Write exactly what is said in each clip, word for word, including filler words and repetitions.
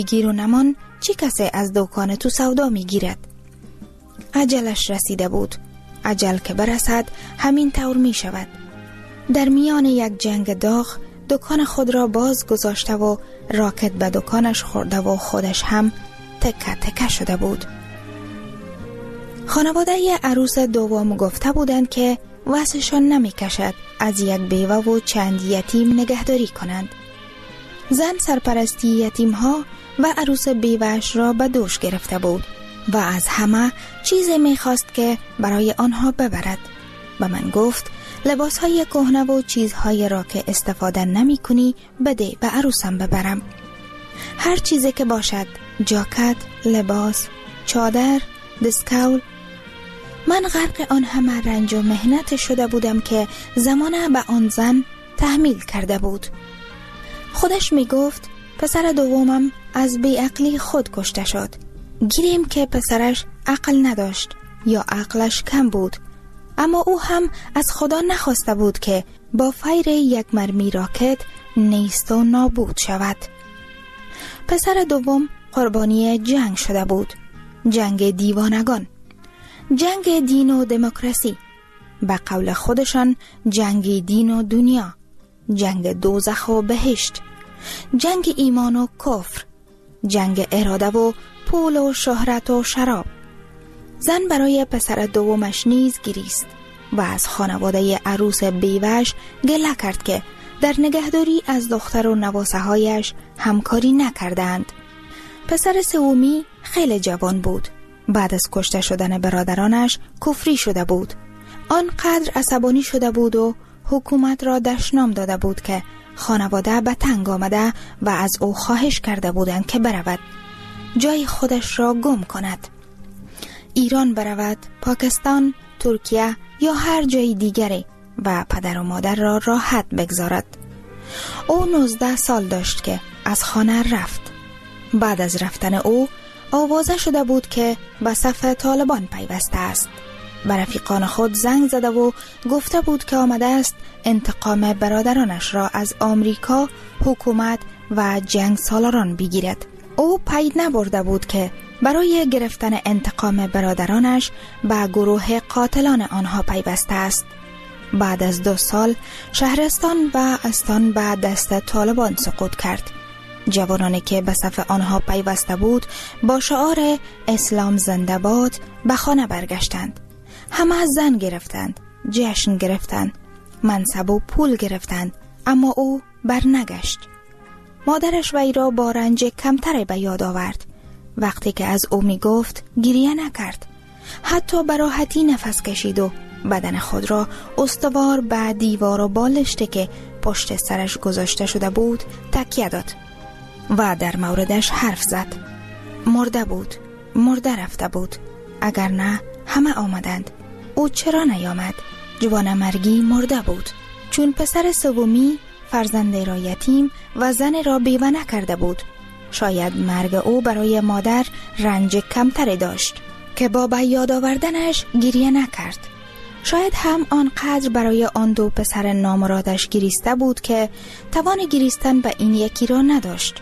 گیر و نمان چی کسی از دکان تو سودا می گیرد؟ عجلش رسیده بود. عجل که برسد همین طور می شود. در میان یک جنگ داغ دکان خود را باز گذاشته و راکت به دکانش خورده و خودش هم تکه تکه شده بود. خانواده عروس دوم گفته بودند که واسشان نمی کشد از یک بیوه و چند یتیم نگهداری کنند. زن سرپرستی یتیم ها و عروس بیوهش را به دوش گرفته بود و از همه چیزی می خواست که برای آنها ببرد. به من گفت لباس های کهنه و چیزهای را که استفاده نمی کنی بده به عروسم ببرم. هر چیزی که باشد، جاکت، لباس، چادر، دستکول. من غرق آن همه رنج و مهنت شده بودم که زمانه به آن زن تحمیل کرده بود. خودش می گفت پسر دومم از بیعقلی خود کشته شد. گیریم که پسرش عقل نداشت یا عقلش کم بود، اما او هم از خدا نخواسته بود که با فیر یک مرمی راکت نیست و نابود شود. پسر دوم قربانی جنگ شده بود. جنگ دیوانگان، جنگ دین و دموکراسی، به قول خودشان جنگ دین و دنیا، جنگ دوزخ و بهشت، جنگ ایمان و کفر، جنگ اراده و پول و شهرت و شراب. زن برای پسر دومش نیز گریست و از خانواده عروس بیوه‌اش گله کرد که در نگهداری از دختر و نواسه هایش همکاری نکردند. پسر سومی خیلی جوان بود. بعد از کشته شدن برادرانش کفری شده بود. آنقدر عصبانی شده بود و حکومت را دشنام داده بود که خانواده به تنگ آمده و از او خواهش کرده بودند که برود جای خودش را گم کند. ایران برود، پاکستان، ترکیه یا هر جای دیگری و پدر و مادر را راحت بگذارد. او نوزده سال داشت که از خانه رفت. بعد از رفتن او آوازه شده بود که به صف طالبان پیوسته است. به رفیقان خود زنگ زده و گفته بود که آمده است انتقام برادرانش را از آمریکا، حکومت و جنگ سالاران بگیرد. او پی نبرده بود که برای گرفتن انتقام برادرانش به گروه قاتلان آنها پیوسته است. بعد از دو سال شهرستان و استان به دست طالبان سقوط کرد. جوانانی که به صف آنها پیوسته بود با شعار اسلام زنده باد به خانه برگشتند. همه زن گرفتند، جشن گرفتند، منصب و پول گرفتند، اما او برنگشت. مادرش وی را با رنج کمتری به یاد آورد. وقتی که از او می گفت گریه نکرد. حتی به راحتی نفس کشید و بدن خود را استوار به دیوار و بالشتی که پشت سرش گذاشته شده بود تکیه داد و در موردش حرف زد. مرده بود، مرده رفته بود. اگر نه همه آمدند. او چرا نیامد؟ جوان مرگی مرده بود. چون پسر سومی فرزند را یتیم و زن را بیوه نکرده بود. شاید مرگ او برای مادر رنج کمتری داشت که با به یاد آوردنش گریه نکرد. شاید هم آنقدر برای آن دو پسر نامرادش گریسته بود که توان گریستن به این یکی را نداشت.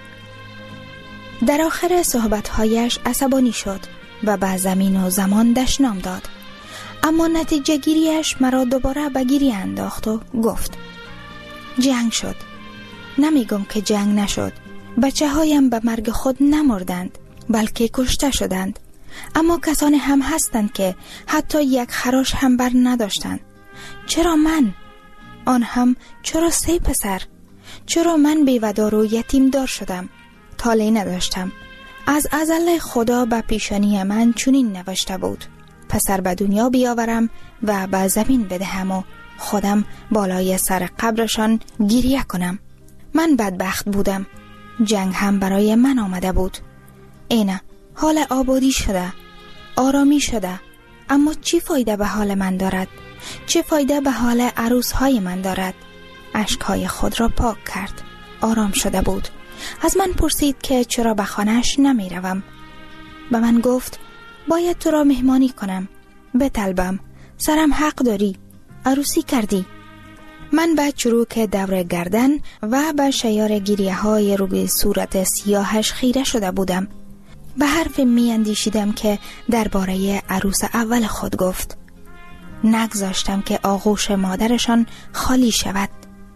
در آخر صحبتهایش عصبانی شد و به زمین و زمان دشنام داد. اما نتیجه گیریش مرا دوباره به گریه انداخت و گفت جنگ شد. نمیگم که جنگ نشد. بچه هایم به مرگ خود نمردند بلکه کشته شدند. اما کسانی هم هستند که حتی یک خراش هم بر نداشتند. چرا من؟ آن هم چرا سه پسر؟ چرا من بیودار و یتیم دار شدم؟ طالعی نداشتم. از ازل خدا به پیشانی من چنین نوشته بود: پسر به دنیا بیاورم و به زمین بدهم و خودم بالای سر قبرشان گریه کنم. من بدبخت بودم. جنگ هم برای من آمده بود. اینه حال آبادی شده، آرامی شده، اما چی فایده به حال من دارد؟ چه فایده به حال عروس های من دارد؟ اشکهای خود را پاک کرد. آرام شده بود. از من پرسید که چرا به خانه‌اش نمی روم. به من گفت باید تو را مهمانی کنم. بطلبم. سرم حق داری. عروسی کردی. من به چروک دور گردن و به شیار گریه های روی صورت سیاهش خیره شده بودم. به حرف می اندیشیدم که درباره عروس اول خود گفت. نگذاشتم که آغوش مادرشان خالی شود.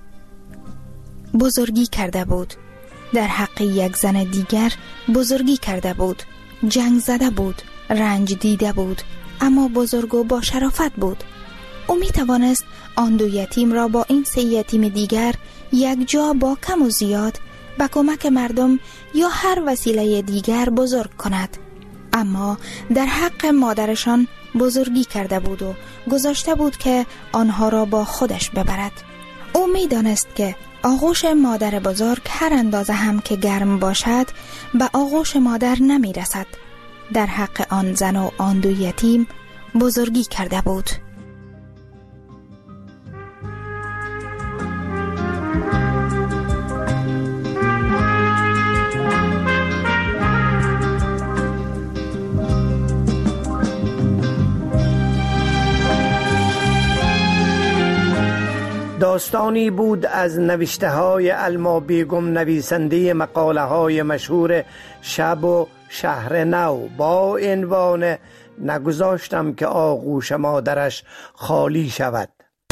بزرگی کرده بود. در حق یک زن دیگر بزرگی کرده بود. جنگ زده بود. رنج دیده بود. اما بزرگ و با شرافت بود. او می توانست آن دو یتیم را با این سه یتیم دیگر یک جا با کم و زیاد به کمک مردم یا هر وسیله دیگر بزرگ کند. اما در حق مادرشان بزرگی کرده بود و گذاشته بود که آنها را با خودش ببرد. او می دانست که آغوش مادر بزرگ هر اندازه هم که گرم باشد به آغوش مادر نمی رسد. در حق آن زن و آن دو یتیم بزرگی کرده بود. داستانی بود از نوشته های علما بیگم، نویسنده مقاله های مشهور شب و شهر نو، با عنوان نگذاشتم که آغوش مادرش خالی شود.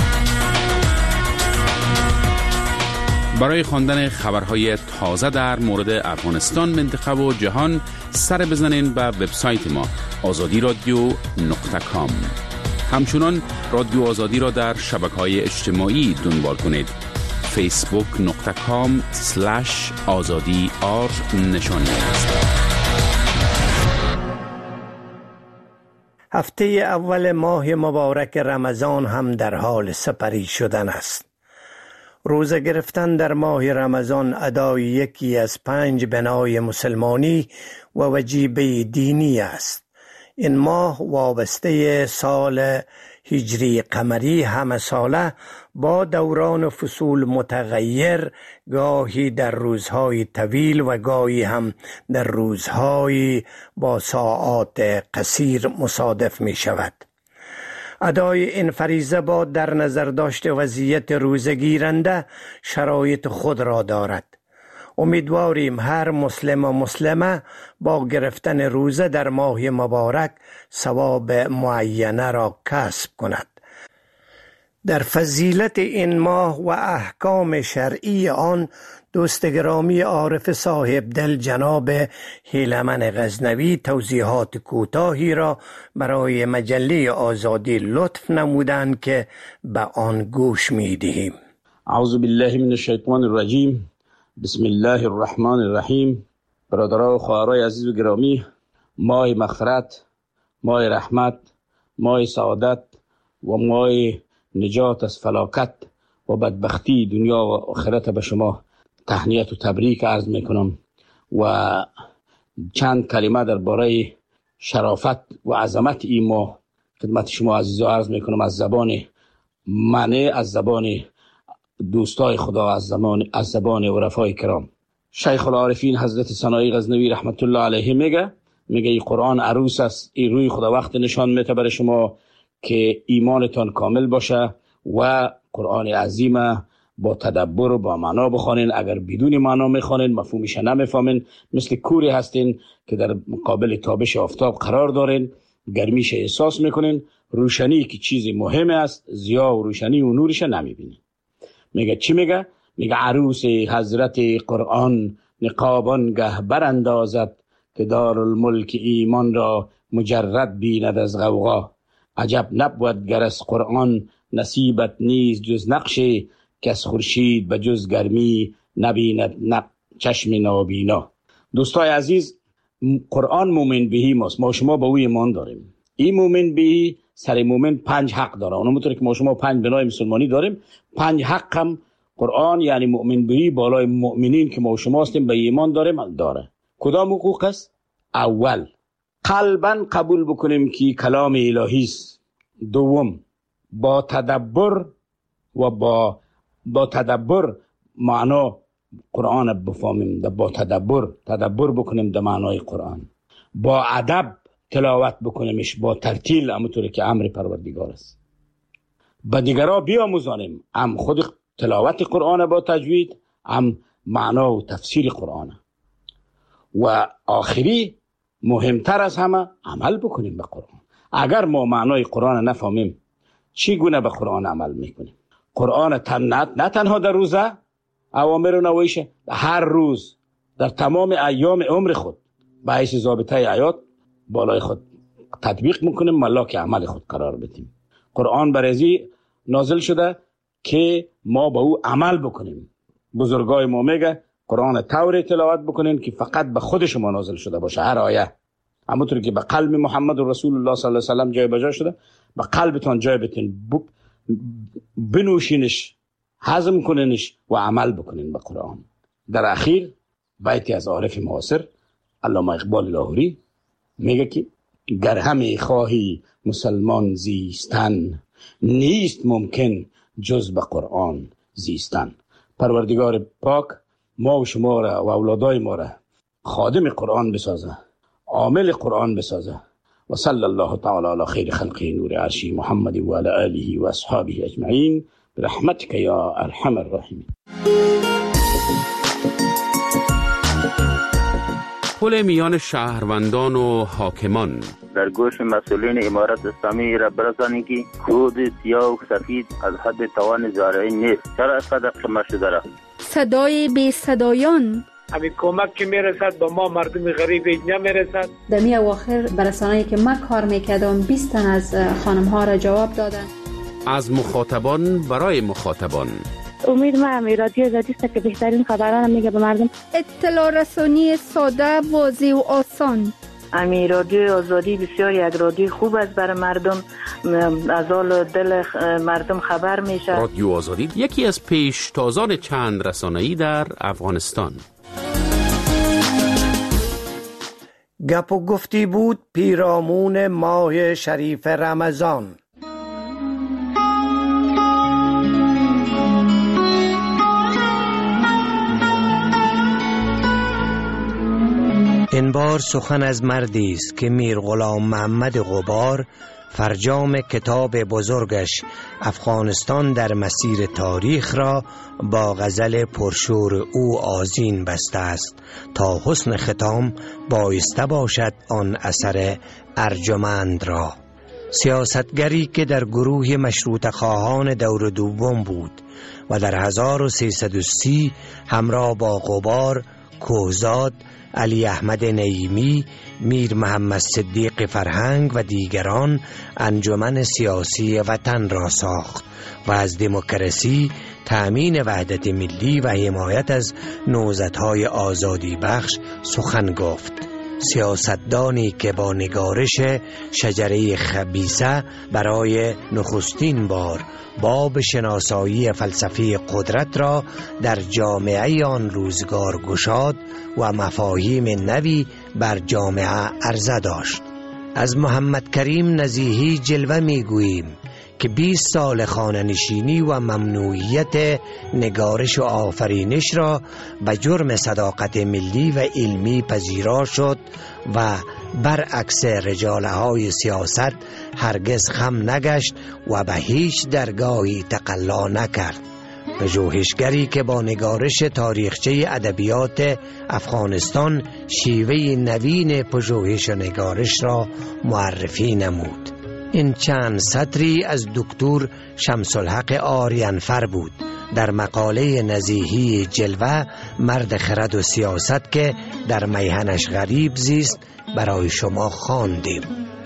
برای خواندن خبرهای تازه در مورد افغانستان، منطقه و جهان سر بزنین به وبسایت ما آزادی رادیو نقطه کام. همچنان رادیو آزادی را در شبکه‌های اجتماعی دنبال کنید. فیسبوک نقطه کام سلش آزادی آر نشانی است. هفته اول ماه مبارک رمضان هم در حال سپری شدن است. روزه گرفتن در ماه رمضان ادای یکی از پنج بنای مسلمانی و وجیبه دینی است. این ماه وابسته سال هجری قمری همه ساله با دوران فصول متغیر، گاهی در روزهای طویل و گاهی هم در روزهای با ساعات قصیر مصادف می شود. ادای این فریضه با در نظر داشته وضعیت روزه گیرنده شرایط خود را دارد. امیدواریم هر مسلم و مسلمه با گرفتن روزه در ماه مبارک ثواب معینه را کسب کند. در فضیلت این ماه و احکام شرعی آن دوست گرامی عارف صاحب دل جناب هیلمن غزنوی توضیحات کوتاهی را برای مجله آزادی لطف نمودند که به آن گوش می دهیم. اعوذ بالله من الشیطان الرجیم. بسم الله الرحمن الرحیم. برادران و خواهرای عزیز و گرامی، ماه مغفرت، ماه رحمت، ماه سعادت و ماه نجات از فلاکت و بدبختی دنیا و آخرت به شما تهنیت و تبریک عرض میکنم و چند کلمه درباره شرافت و عظمت این ماه خدمت شما عزیزا عرض میکنم از زبان منه، از زبان دوستای خدا، از زبان از زبان عرفای کرام. شیخ العارفین حضرت سنایی غزنوی رحمت الله علیه میگه میگه این قرآن عروس است، این روی خدا وقت نشان میده برای شما که ایمانتان کامل باشه و قرآن عظیم با تدبر و با معنا بخوانین. اگر بدون معنا میخوانین مفهومش نمیفهمین، مثل کوری هستین که در مقابل تابش آفتاب قرار دارین، گرمیش احساس میکنین، روشنی که چیزی مهم است، ضیا و روشنی و نورش نمیبینین. میگه چی میگه؟ میگه عروس حضرت قرآن نقابان گه براندازد که دارالملک ایمان را مجرد بیند از غوغا. عجب نبود گر از قرآن نصیبت نیز جز نقشه که از خورشید به جز گرمی نبیند نق چشم نابینا. دوستای عزیز، قرآن مومن بهی ماست، ما شما به اوی ایمان داریم. این مومن بهی سر مومن پنج حق داره. اونمونطور که ما شما پنج بنای مسلمانی داریم، پنج حق هم قرآن یعنی مؤمن بهی بالای مؤمنین که ما شما هستیم به ایمان داریم داره. کدام حقوق است؟ اول، قلباً قبول بکنیم که کلام الهی است. دوم، با تدبر و با با تدبر معنا قرآن بفهمیم، با تدبر تدبر بکنیم در معنای قرآن. با ادب تلاوت بکنیمش، با ترتیل، همونطوری که امر پروردگار است. به دیگران بیاموزانیم، هم خود تلاوت قرآن با تجوید، هم معنا و تفسیر قرآن. و آخری مهمتر از همه عمل بکنیم به قرآن. اگر ما معنای قرآن نفهمیم چی گونه به قرآن عمل میکنیم؟ قرآن تنت نه تنها در روزه اوامر و نواهیش، هر روز در تمام ایام عمر خود به حیث ضابطه حیات بالای خود تطبیق میکنیم، ملاک عمل خود قرار بدیم. قرآن برای نازل شده که ما به او عمل بکنیم. بزرگای ما میگه قرآن طوری تلاوت بکنین که فقط به خود شما نازل شده باشه، هر آیه همونطور که به قلب محمد رسول الله صلی الله علیه و سلم جای بجا شده، به قلبتان جای بتین، بنوشینش، هضم کنینش و عمل بکنین به قرآن. در اخیر بیتی از عارف معاصر علامه اقبال لاهوری میگه که گر همی خواهی مسلمان زیستن، نیست ممکن جز به قرآن زیستن. پروردگار پاک ما و شما را و اولادای ما را خادم قرآن بسازه، عامل قرآن بسازه. و صلی الله تعالی علی خیر خلقه نور عرشی محمد و علی آله و اصحابه اجمعین برحمتک یا ارحم الراحمین. پل میان شهروندان و حاکمان. در گوش مسئولین امارت اسلامی را برسانید که کود سیاه و سفید از حد توان زارعی نیست. چرا از قدر شما شده را؟ صدای بی صدایان. همین کمک که میرسد به ما مردم غریب اینجا میرسد. در می اواخر برسانه‌ای که من کار میکردم بیست تن از خانم ها را جواب دادن. از مخاطبان برای مخاطبان. امید ما هم رادیو آزادی است که بهترین خبران میگه به مردم. اطلاع رسانی ساده، واضح و آسان. امی رادیو آزادی بسیار یک رادیو خوب است برای مردم، از حال دل مردم خبر میشه. رادیو آزادی یکی از پیشتازان چند رسانه‌ای در افغانستان. گپ و گفتی بود پیرامون ماه شریف رمضان. این بار سخن از مردی است که میر غلام محمد غبار فرجام کتاب بزرگش افغانستان در مسیر تاریخ را با غزل پرشور او آذین بسته است تا حسن ختام بایسته باشد آن اثر ارجمند را. سیاستگری که در گروه مشروطه خواهان دور دوم بود و در هزار و سیصد و سی همراه با غبار، کوهزاد، علی احمد نعیمی، میر محمد صدیق فرهنگ و دیگران انجمن سیاسی وطن را ساخت و از دموکراسی، تأمین وحدت ملی و حمایت از نهضت‌های آزادی بخش سخن گفت. سیاستدانی که با نگارش شجره خبیثه برای نخستین بار باب شناسایی فلسفی قدرت را در جامعه آن روزگار گشاد و مفاهیم نوی بر جامعه عرضه داشت. از محمد کریم نزیهی جلوه می گوییم که بیست سال خانه نشینی و ممنوعیت نگارش و آفرینش را به جرم صداقت ملی و علمی پذیرا شد و برعکس رجاله‌های سیاست هرگز خم نگشت و به هیچ درگاهی تقلا نکرد. پژوهشگری که با نگارش تاریخچه ادبیات افغانستان شیوه نوین پژوهش و نگارش را معرفی نمود. این چند سطری از دکتر شمس الحق آریانفر بود در مقاله نزیهی جلوه مرد خرد و سیاست که در میهنش غریب زیست برای شما خواندیم.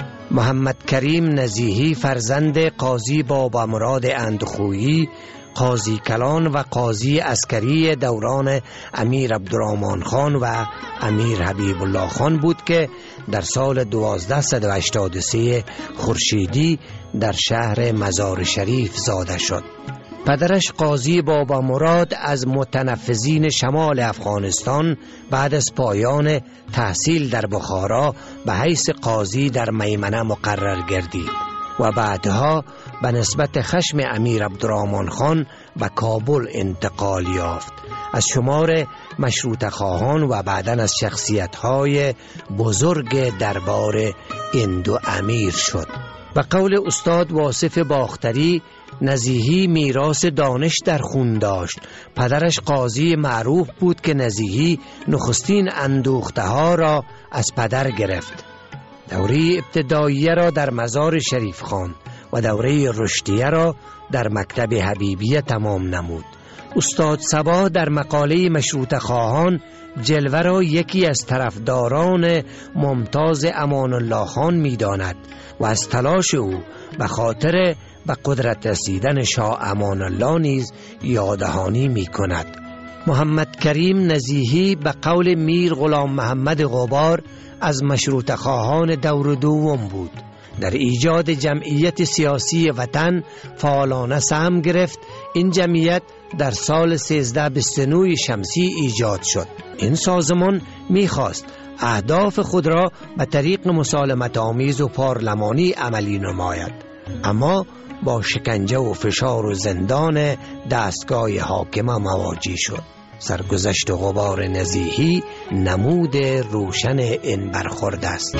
محمد کریم نزیهی فرزند قاضی بابا مراد اندخویی، قاضی کلان و قاضی عسکری دوران امیر عبدالرحمن خان و امیر حبیب الله خان بود که در سال دوازده و هشتاد و سه خورشیدی در شهر مزار شریف زاده شد. پدرش قاضی بابا مراد از متنفذین شمال افغانستان بعد از پایان تحصیل در بخارا به حیث قاضی در میمنه مقرر گردید و بعدها به نسبت خشم امیر عبدالرحمن خان به کابل انتقال یافت. از شمار مشروطه خواهان و بعداً از شخصیت‌های بزرگ دربار این دو امیر شد. به قول استاد واصف باختری، نزیهی میراث دانش در خون داشت. پدرش قاضی معروف بود که نزیهی نخستین اندوخته ها را از پدر گرفت. دوره ابتداییه را در مزار شریف خان و دوره رشدیه را در مکتب حبیبیه تمام نمود. استاد صبا در مقاله مشروطه خواهان جلوه را یکی از طرفداران ممتاز امان الله خان می داند و از تلاش او به خاطر به قدرت رسیدن شاه امان الله نیز یاددهانی می کند. محمد کریم نزیهی به قول میر غلام محمد غبار از مشروطه خواهان دور دوم بود. در ایجاد جمعیت سیاسی وطن فعالانه سهم گرفت. این جمعیت در سال سیزده بیست و نه شمسی ایجاد شد. این سازمان میخواست اهداف خود را به طریق مسالمت آمیز و پارلمانی عملی نماید، اما با شکنجه و فشار و زندان دستگاه حاکمه مواجه شد. سرگذشت غبار نزیهی نمود روشن این برخورد است.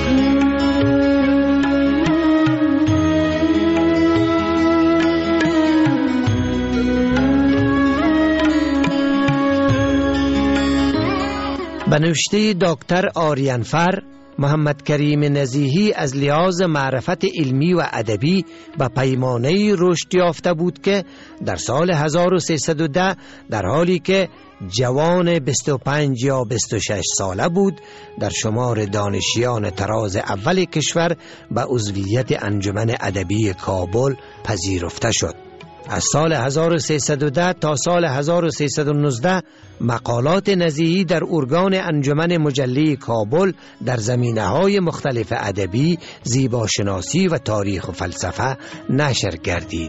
به نوشته دکتر آریانفر، محمد کریم نزیهی از لحاظ معرفت علمی و ادبی به پیمانه رشد یافته بود که در سال هزار و سیصد و ده در حالی که جوان بیست و پنج یا بیست و شش ساله بود در شمار دانشیان طراز اول کشور به عضویت انجمن ادبی کابل پذیرفته شد. از سال هزار و سیصد و ده تا سال هزار و سیصد و نوزده مقالات نزیهی در ارگان انجمن مجله کابل در زمینه‌های مختلف ادبی، زیباشناسی و تاریخ و فلسفه نشر گردید.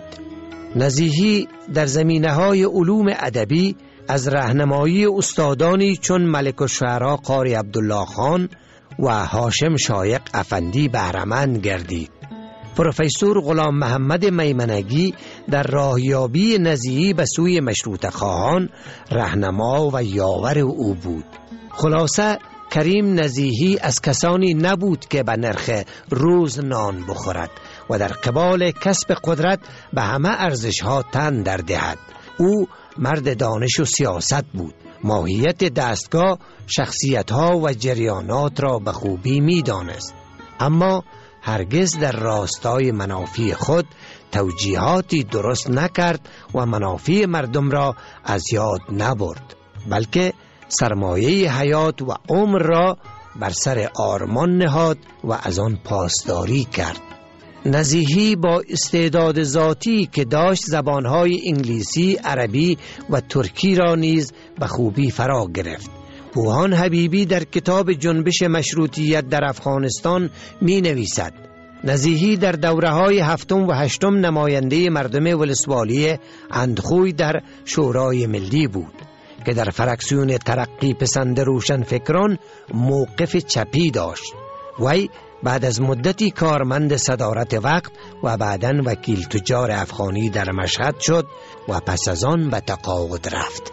نزیهی در زمینه‌های علوم ادبی از راهنمایی استادانی چون ملک الشعرا قاری عبدالله خان و هاشم شایق افندی بهره‌مند گردید. پروفسور غلام محمد میمنگی در راهیابی نزیهی به سوی مشروطه خواهان راهنما و یاور او بود. خلاصه کریم نزیهی از کسانی نبود که به نرخ روز نان بخورد و در قبال کسب قدرت به همه ارزش‌ها تن در دهد. او مرد دانش و سیاست بود. ماهیت دستگاه، شخصیت‌ها و جریانات را به خوبی می‌دانست، اما هرگز در راستای منافع خود توجیهاتی درست نکرد و منافع مردم را از یاد نبرد، بلکه سرمایه حیات و عمر را بر سر آرمان نهاد و از آن پاسداری کرد. نزیهی با استعداد ذاتی که داشت زبانهای انگلیسی، عربی و ترکی را نیز به خوبی فرا گرفت. بوهان حبیبی در کتاب جنبش مشروطیت در افغانستان می نویسد: نزیهی در دوره‌های هفتم و هشتم نماینده مردم ولسوالی اندخوی در شورای ملی بود که در فرکسیون ترقی پسند روشن فکران موقف چپی داشت. وی بعد از مدتی کارمند صدارت وقت و بعداً وکیل تجار افغانی در مشهد شد و پس از آن به تقاعد رفت.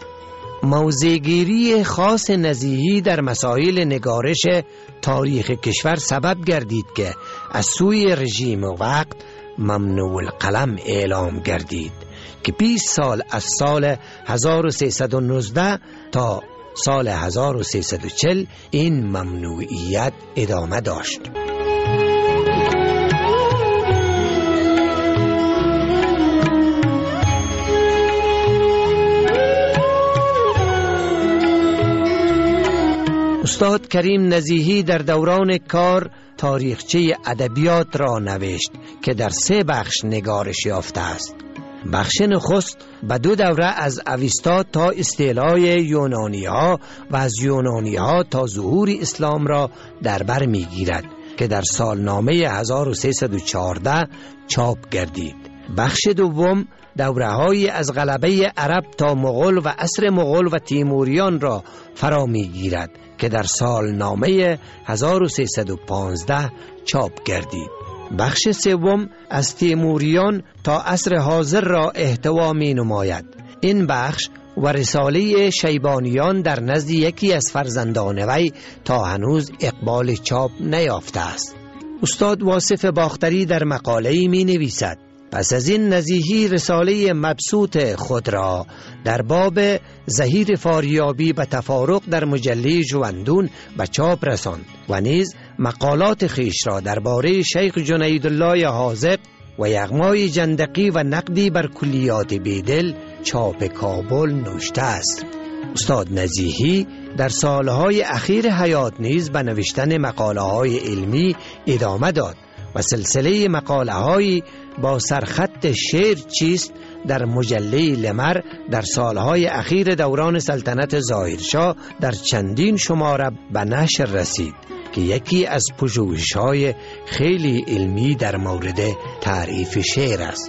موضع‌گیری خاص نزیهی در مسائل نگارش تاریخ کشور سبب گردید که از سوی رژیم وقت ممنوع القلم اعلام گردید که بیست سال از سال هزار و سیصد و نوزده تا سال هزار و سیصد و چهل این ممنوعیت ادامه داشت. استاد کریم نزیهی در دوران کار تاریخچه ادبیات را نوشت که در سه بخش نگارش یافته است. بخش نخست به دو دوره از اویستا تا استعلای یونانی ها و از یونانی ها تا ظهور اسلام را در بر می گیرد که در سالنامه هزار و سیصد و چهارده چاپ گردید. بخش دوم دوره های از غلبه عرب تا مغول و عصر مغول و تیموریان را فرا می گیرد که در سالنامه هزار و سیصد و پانزده چاپ گردید. بخش سوم از تیموریان تا عصر حاضر را احتوا می نماید. این بخش و رساله شیبانیان در نزد یکی از فرزندان وی تا هنوز اقبال چاپ نیافته است. استاد واصف باختری در مقاله‌ای می نویسد: پس از این نزیهی رساله مبسوط خود را در باب ظهیر فاریابی به تفارق در مجله ژوندون به چاپ رساند و نیز مقالات خیش را درباره شیخ جنیدالله حاذق و یغمای جندقی و نقدی بر کلیات بیدل چاپ کابل نوشته است. استاد نزیهی در سالهای اخیر حیات نیز به نوشتن مقاله‌های علمی ادامه داد و سلسله مقاله‌های با سرخط شعر چیست در مجله لمر در سالهای اخیر دوران سلطنت ظاهرشاه در چندین شماره به نشر رسید که یکی از پژوهش‌های خیلی علمی در مورد تعریف شعر است.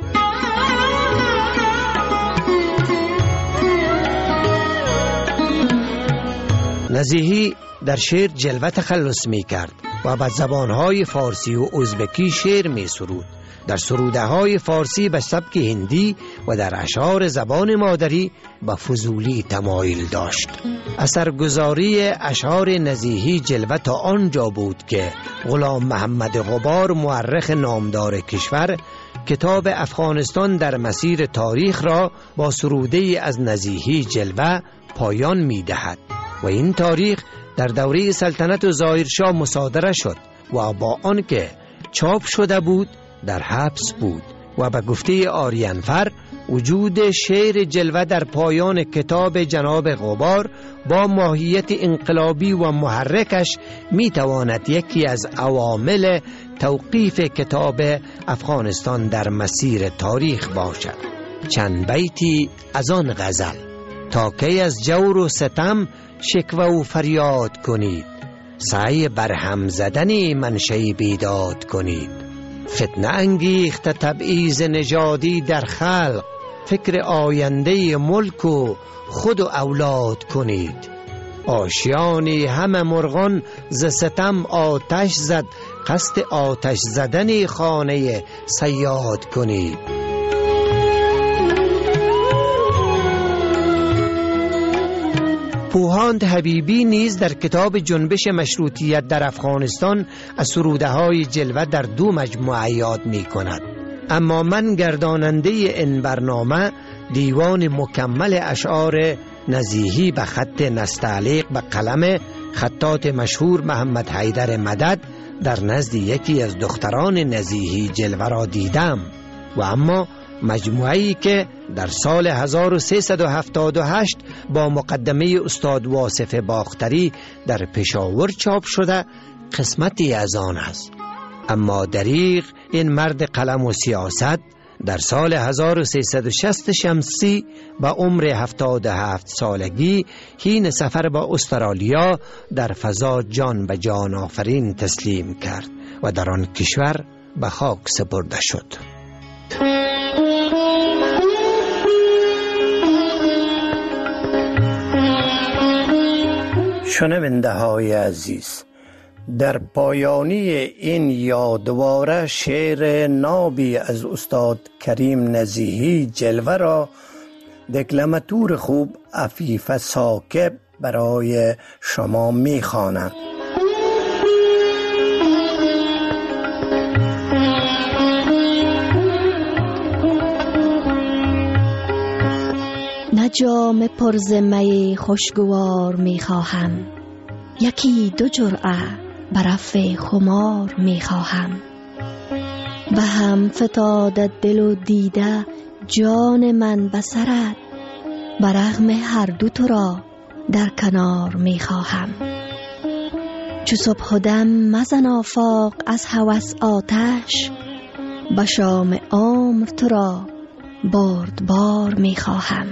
نزیهی در شعر جلوه تخلص می کرد و به زبانهای فارسی و ازبکی شعر می سرود. در سروده های فارسی به سبک هندی و در اشعار زبان مادری به فضولی تمایل داشت. اثرگذاری اشعار نزیهی جلوه تا آنجا بود که غلام محمد غبار مورخ نامدار کشور کتاب افغانستان در مسیر تاریخ را با سروده از نزیهی جلوه پایان می دهد و این تاریخ در دوره سلطنت ظاهرشاه مصادره شد و با آنکه چاپ شده بود در حبس بود و به گفته آریانفر وجود شعر جلوه در پایان کتاب جناب غبار با ماهیت انقلابی و محرکش می تواند یکی از عوامل توقیف کتاب افغانستان در مسیر تاریخ باشد. چند بیتی از آن غزل: تا کی از جور و ستم شکوه و فریاد کنید، سعی برهم زدن منشأ بیداد کنید. فتنه انگیخت تبعیض نژادی در خلق، فکر آینده ملک و خود و اولاد کنید. آشیانی همه مرغان ز ستم آتش زد، قصد آتش زدن خانه صیاد کنید. پوهاند حبیبی نیز در کتاب جنبش مشروطیت در افغانستان از سروده های جلوه در دو مجموعه یاد می کند. اما من گرداننده این برنامه دیوان مکمل اشعار نزیهی به خط نستعلیق به قلم خطاط مشهور محمد حیدر مدد در نزد یکی از دختران نزیهی جلوه را دیدم و اما مجموعه‌ای که در سال هزار و سیصد و هفتاد و هشت با مقدمه استاد واصف باختری در پشاور چاپ شده قسمتی از آن است. اما دریغ این مرد قلم و سیاست در سال هزار و سیصد و شصت شمسی با عمر هفتاد و هفت سالگی حین سفر با استرالیا در فضا جان به جان آفرین تسلیم کرد و در آن کشور به خاک سپرده شد. شنونده های عزیز، در پایانی این یادواره شعر نابی از استاد کریم نزیهی جلوه را دکلماتور خوب عفیف ساکب برای شما می‌خوانم. نه جام پر ز می خوشگوار می‌خواهم، یکی دو جرعه برف خمار می‌خواهم. به هم فتاده دل و دیده جان من به سرت، برغم هر دو تو را در کنار می‌خواهم. چو صبح و دم مزن آفاق از هوس آتش، به شام عمر تو را بردبار می‌خواهم.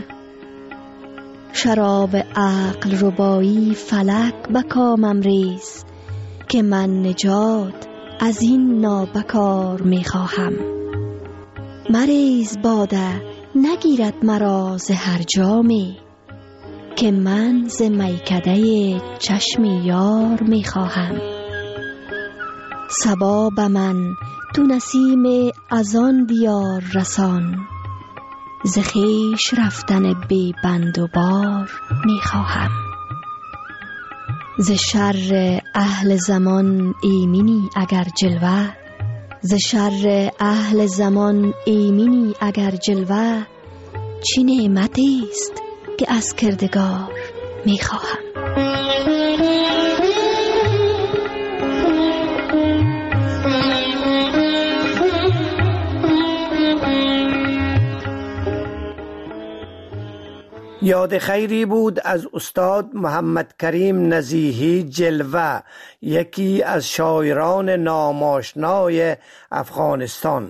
شراب عقل ربایی فلک به کامم ریز، که من نجات از این نابکار میخواهم. مریز باده نگیرد مرا ز هر جامی، که من ز میکده چشم یار میخواهم. صبا به من تو نسیم از آن دیار رسان، ز خویش رفتن بی بند و بار میخواهم. ز شر اهل زمان ایمنی اگر جلوه، ز شر اهل زمان ایمنی اگر جلوه، چه نعمتی است که از کردگار میخواهم. یاد خیری بود از استاد محمد کریم نزیهی جلوه، یکی از شاعران ناماشنای افغانستان.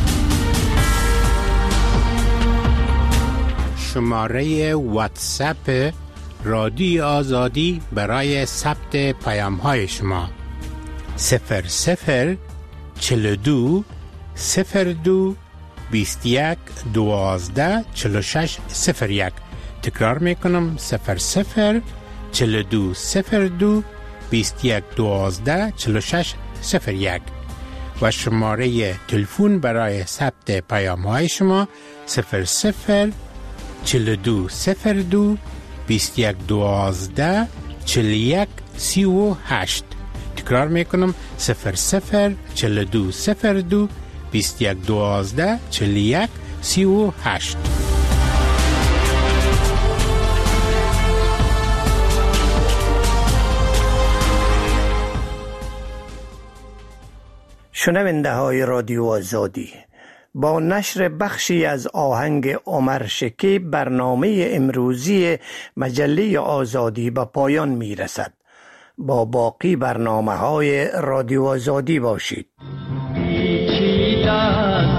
شماره واتساپ رادیو آزادی برای ثبت پیام های شما صفر صفر چل دو صفر دو بیست یک دوازده چل و شش صفر یک. تکرار میکنم صفر صفر چل دو صفر دو بیست یک دوازده چل و شش صفر یک و شماره تلفن برای ثبت پیام های شما صفر صفر چل دو صفر دو بیست یک دوازده چل یک سی و هشت. تکرار میکنم صفر صفر چل دو صفر دو بیست یک دوازده چل یک سی و هشت. شنونده های رادیو آزادی، با نشر بخشی از آهنگ عمر شکیب برنامه امروزی مجله آزادی به پایان می رسد. با باقی برنامه های رادیو آزادی باشید.